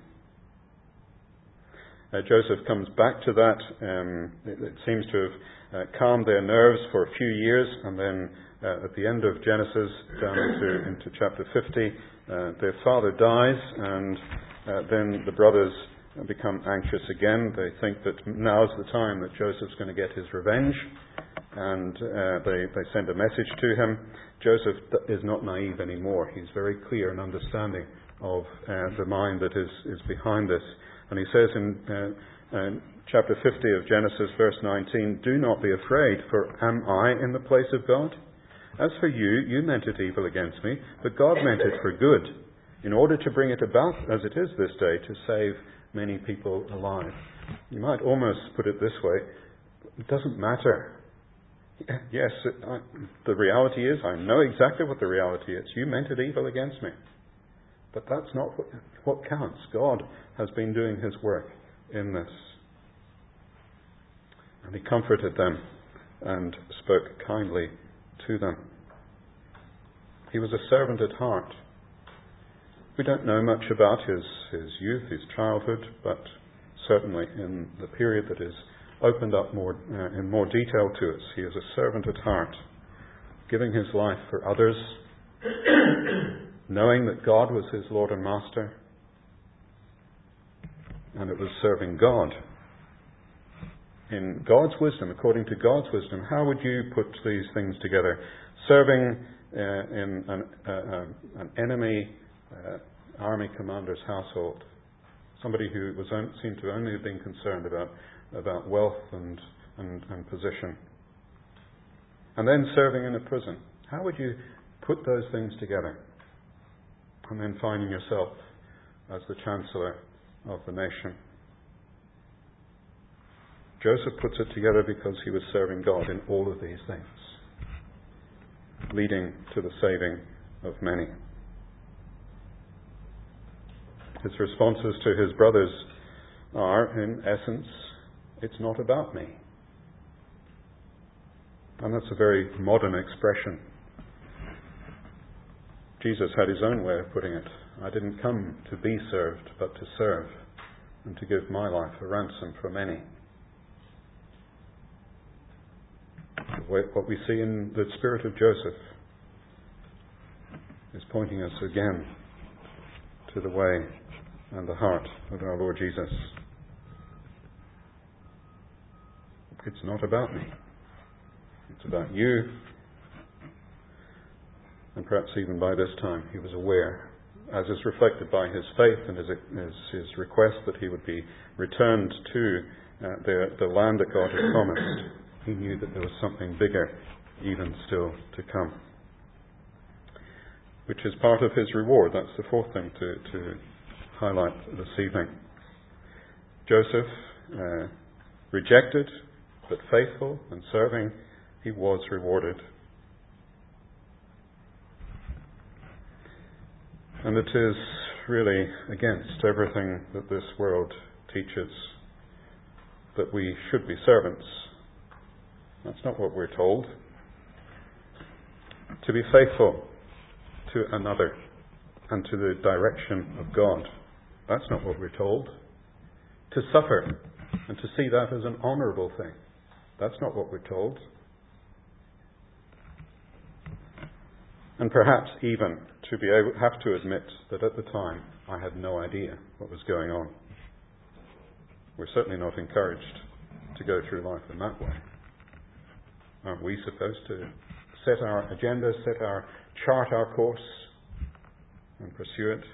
Joseph comes back to that. It seems to have calmed their nerves for a few years, and then at the end of Genesis, down into chapter 50, their father dies, and then the brothers become anxious again. They think that now's the time that Joseph's going to get his revenge, and they send a message to him. Joseph is not naive anymore. He's very clear and understanding of the mind that is behind this. And he says in chapter 50 of Genesis, verse 19, "Do not be afraid, for am I in the place of God? As for you, you meant it evil against me, but God meant it for good, in order to bring it about as it is this day, to save many people alive." You might almost put it this way: it doesn't matter. Yes, the reality is, I know exactly what the reality is. You meant it evil against me. But that's not what counts. God has been doing his work in this. And he comforted them and spoke kindly to them. He was a servant at heart. We don't know much about his youth, his childhood, but certainly in the period that is opened up in more detail to us, he is a servant at heart, giving his life for others, knowing that God was his Lord and Master, and it was serving God. In God's wisdom, according to God's wisdom, how would you put these things together? Serving in an enemy army commander's household, somebody who seemed to only have been concerned about wealth and position, and then serving in a prison. How would you put those things together? And then finding yourself as the Chancellor of the nation. Joseph puts it together because he was serving God in all of these things, leading to the saving of many. His responses to his brothers are, in essence, "It's not about me." And that's a very modern expression. Jesus had his own way of putting it. "I didn't come to be served, but to serve, and to give my life a ransom for many." What we see in the spirit of Joseph is pointing us again to the way and the heart of our Lord Jesus. It's not about me. It's about you. And perhaps even by this time he was aware, as is reflected by his faith and his request that he would be returned to the land that God had promised. He knew that there was something bigger even still to come, which is part of his reward. That's the fourth thing to highlight this evening. Joseph, rejected but faithful and serving, he was rewarded. And it is really against everything that this world teaches that we should be servants. That's not what we're told. To be faithful to another and to the direction of God. That's not what we're told. To suffer and to see that as an honourable thing. That's not what we're told. And perhaps even to have to admit that at the time I had no idea what was going on. We're certainly not encouraged to go through life in that way. Aren't we supposed to set our agenda, chart our course and pursue it?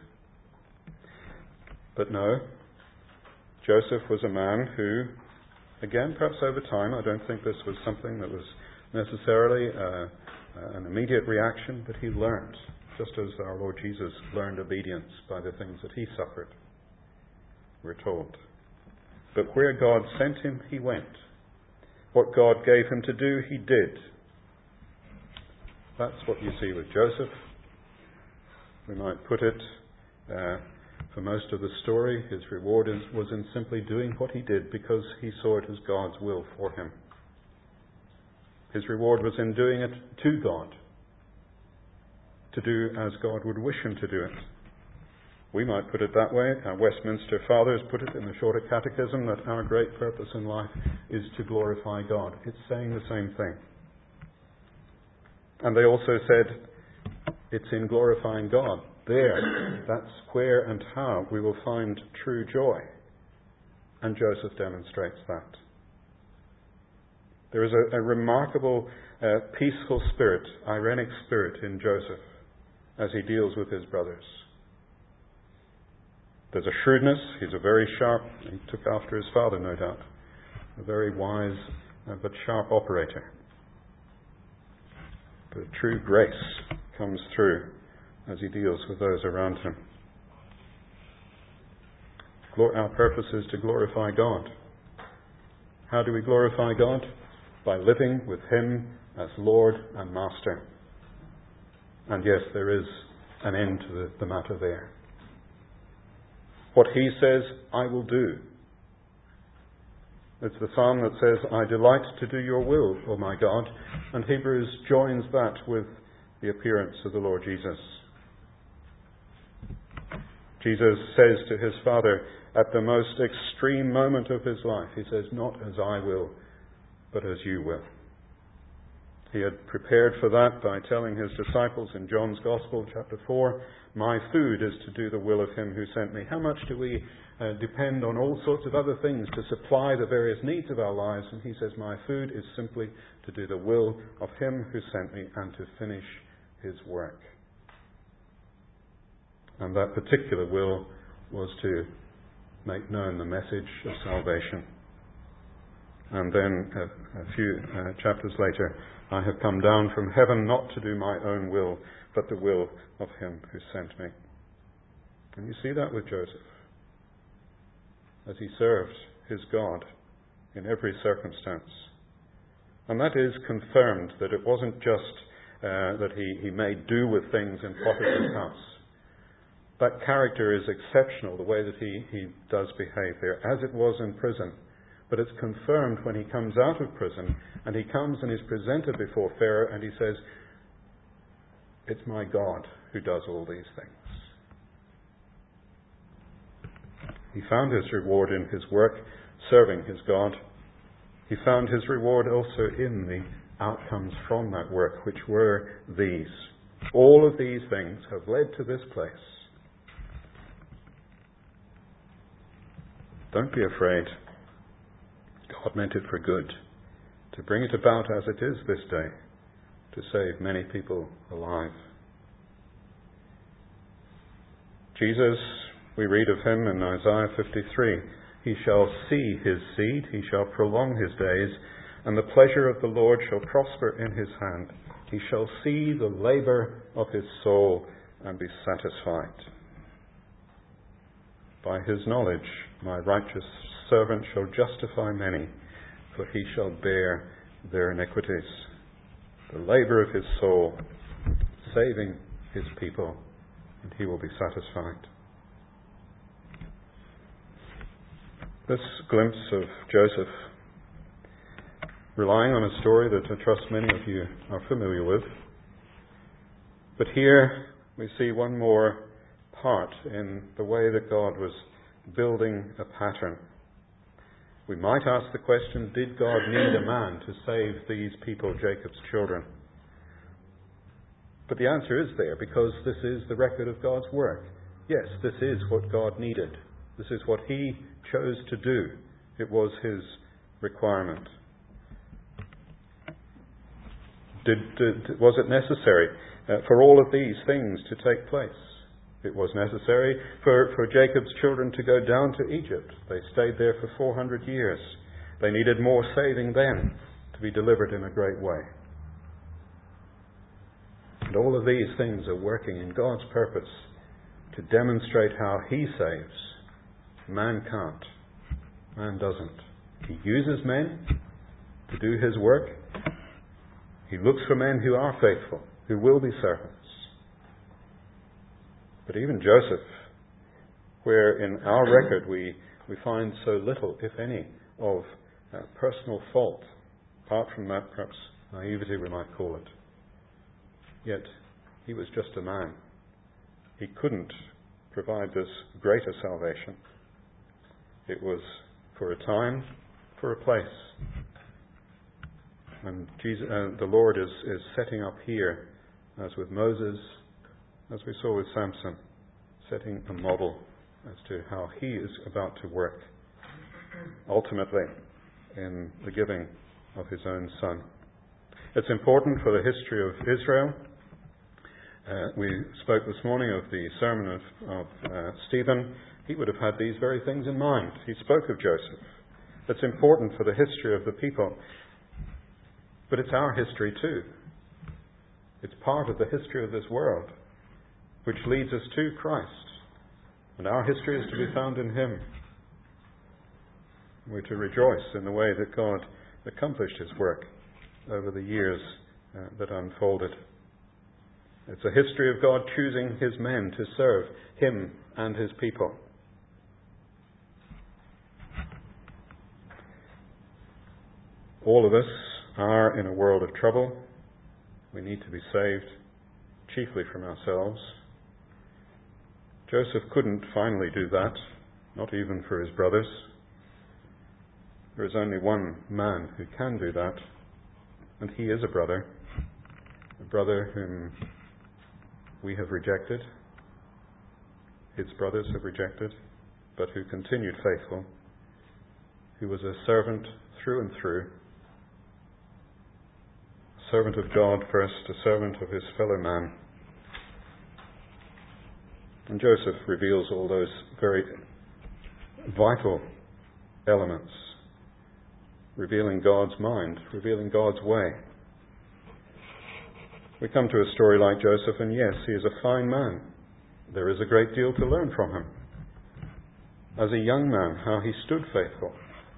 But no, Joseph was a man who, again, perhaps over time, I don't think this was something that was necessarily an immediate reaction, but he learned, just as our Lord Jesus learned obedience by the things that he suffered, we're told. But where God sent him, he went. What God gave him to do, he did. That's what you see with Joseph. We might put it, for most of the story, his reward was in simply doing what he did because he saw it as God's will for him. His reward was in doing it to God, to do as God would wish him to do it. We might put it that way. Our Westminster Fathers put it in the Shorter Catechism that our great purpose in life is to glorify God. It's saying the same thing. And they also said it's in glorifying God. That's where and how we will find true joy. And Joseph demonstrates that. There is a remarkable peaceful spirit, irenic spirit in Joseph as he deals with his brothers. There's a shrewdness. He's a very sharp, he took after his father, no doubt, a very wise but sharp operator. But true grace comes through as he deals with those around him. Our purpose is to glorify God. How do we glorify God? By living with Him as Lord and Master. And yes, there is an end to the matter there. What He says, I will do. It's the psalm that says, I delight to do your will, O my God. And Hebrews joins that with the appearance of the Lord Jesus. Jesus says to His Father at the most extreme moment of His life, He says, not as I will, but as you will. He had prepared for that by telling His disciples in John's Gospel, chapter 4, my food is to do the will of Him who sent me. How much do we depend on all sorts of other things to supply the various needs of our lives? And He says, my food is simply to do the will of Him who sent me and to finish His work. And that particular will was to make known the message of salvation. And then a few chapters later, I have come down from heaven not to do my own will, but the will of Him who sent me. And you see that with Joseph, as he served his God in every circumstance. And that is confirmed, that it wasn't just that he made do with things in Potiphar's house. That character is exceptional, the way that he does behave there, as it was in prison. But it's confirmed when he comes out of prison and he comes and is presented before Pharaoh and he says, it's my God who does all these things. He found his reward in his work, serving his God. He found his reward also in the outcomes from that work, which were these. All of these things have led to this place. Don't be afraid. God meant it for good, to bring it about as it is this day, to save many people alive. Jesus, we read of Him in Isaiah 53, He shall see His seed, He shall prolong His days, and the pleasure of the Lord shall prosper in His hand. He shall see the labour of His soul and be satisfied. By His knowledge, my righteous servant shall justify many, for he shall bear their iniquities. The labour of his soul, saving his people, and he will be satisfied. This glimpse of Joseph, relying on a story that I trust many of you are familiar with, but here we see one more part in the way that God was building a pattern. We might ask the question, did God need a man to save these people, Jacob's children? But the answer is there, because this is the record of God's work. Yes, this is what God needed. This is what He chose to do. It was His requirement. Was it necessary for all of these things to take place? It was necessary for Jacob's children to go down to Egypt. They stayed there for 400 years. They needed more saving then to be delivered in a great way. And all of these things are working in God's purpose to demonstrate how He saves. Man can't. Man doesn't. He uses men to do His work. He looks for men who are faithful, who will be servants. But even Joseph, where in our record we find so little, if any, of personal fault, apart from that perhaps naivety we might call it, yet he was just a man. He couldn't provide this greater salvation. It was for a time, for a place. And Jesus, the Lord is setting up here, as with Moses, as we saw with Samson, setting a model as to how He is about to work. ultimately in the giving of his own Son. It's important for the history of Israel. We spoke this morning of the sermon of Stephen. He would have had these very things in mind. He spoke of Joseph. It's important for the history of the people. But it's our history too. It's part of the history of this world, which leads us to Christ. And our history is to be found in him. We're to rejoice in the way that God accomplished his work over the years that unfolded. It's a history of God choosing his men to serve him and his people. All of us are in a world of trouble. We need to be saved, chiefly from ourselves. Joseph couldn't finally do that, not even for his brothers. There is only one man who can do that, and he is a brother whom we have rejected, his brothers have rejected, but who continued faithful, who was a servant through and through, a servant of God first, a servant of his fellow man. And Joseph reveals all those very vital elements, revealing God's mind, revealing God's way. We come to a story like Joseph, and yes, he is a fine man. There is a great deal to learn from him. As a young man, how he stood faithful.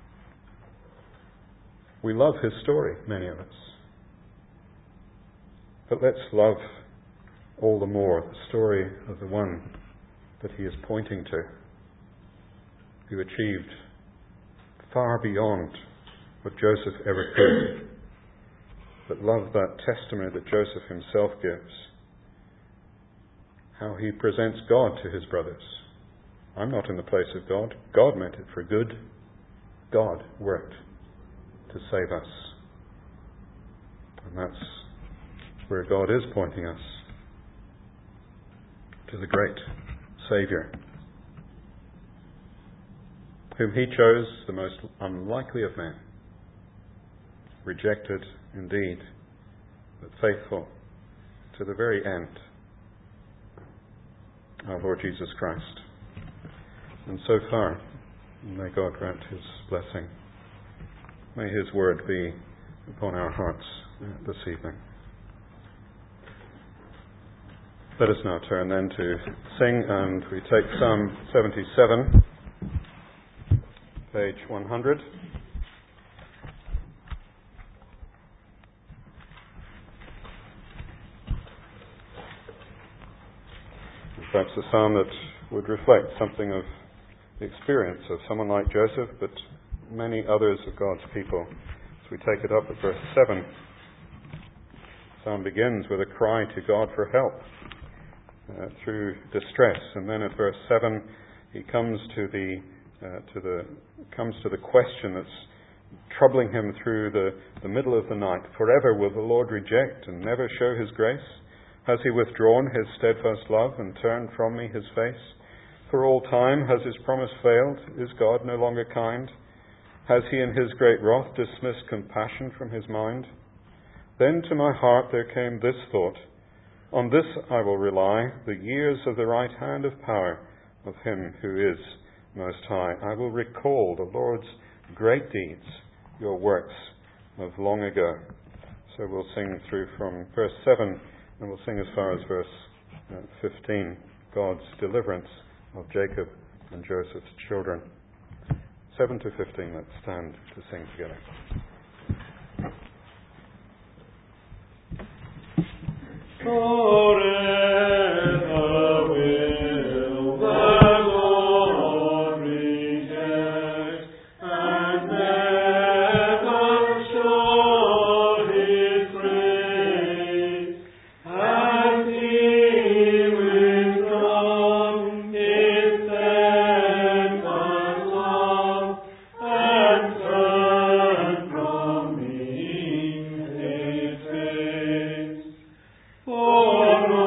We love his story, many of us. But let's love all the more the story of the one that he is pointing to, who achieved far beyond what Joseph ever could. But love that testimony that Joseph himself gives. How he presents God to his brothers. I'm not in the place of God. God meant it for good. God worked to save us. And that's where God is pointing us. To the great Saviour, whom he chose, the most unlikely of men, rejected indeed, but faithful to the very end, our Lord Jesus Christ. And so far, may God grant his blessing. May his word be upon our hearts this evening. Let us now turn then to sing, and we take Psalm 77, page 100. Perhaps a psalm that would reflect something of the experience of someone like Joseph, but many others of God's people. So we take it up at verse 7. The psalm begins with a cry to God for help through distress, and then at verse 7 he comes to the question that's troubling him through the middle of the night. Forever will the Lord reject and never show his grace? Has he withdrawn his steadfast love and turned from me his face? For all time has his promise failed? Is God no longer kind? Has he in his great wrath dismissed compassion from his mind? Then to my heart there came this thought, on this I will rely, the years of the right hand of power of him who is most high. I will recall the Lord's great deeds, your works of long ago. So we'll sing through from verse 7, and we'll sing as far as verse 15, God's deliverance of Jacob and Joseph's children. 7 to 15, let's stand to sing together. Forever will the Lord reject and never show his grace. Has he withdrawn his steadfast love and turned from me his face? For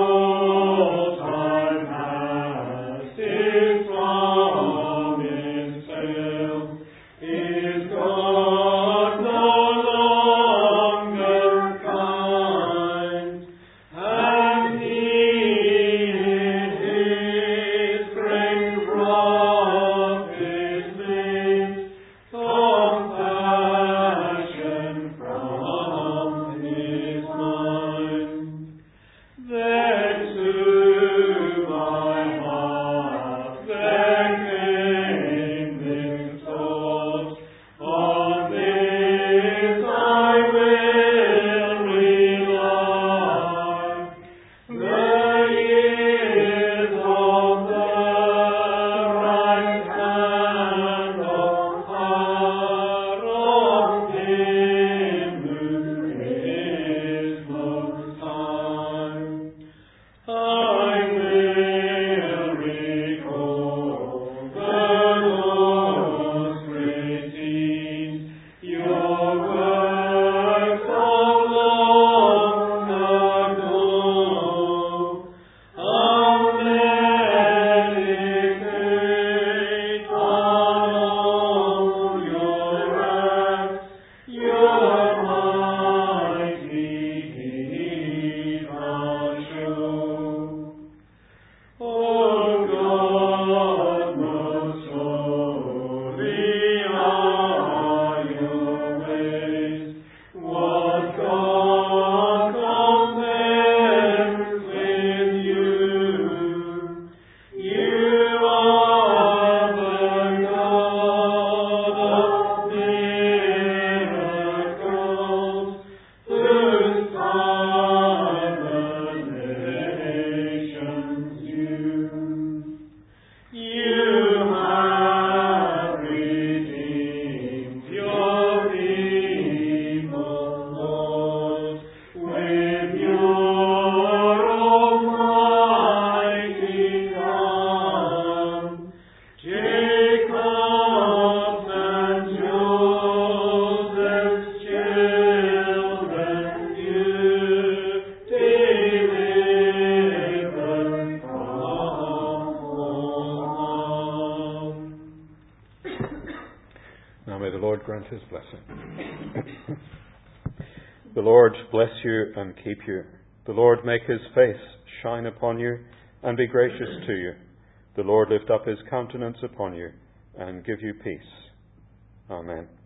Now may the Lord grant his blessing. The Lord bless you and keep you. The Lord make his face shine upon you and be gracious to you. The Lord lift up his countenance upon you and give you peace. Amen.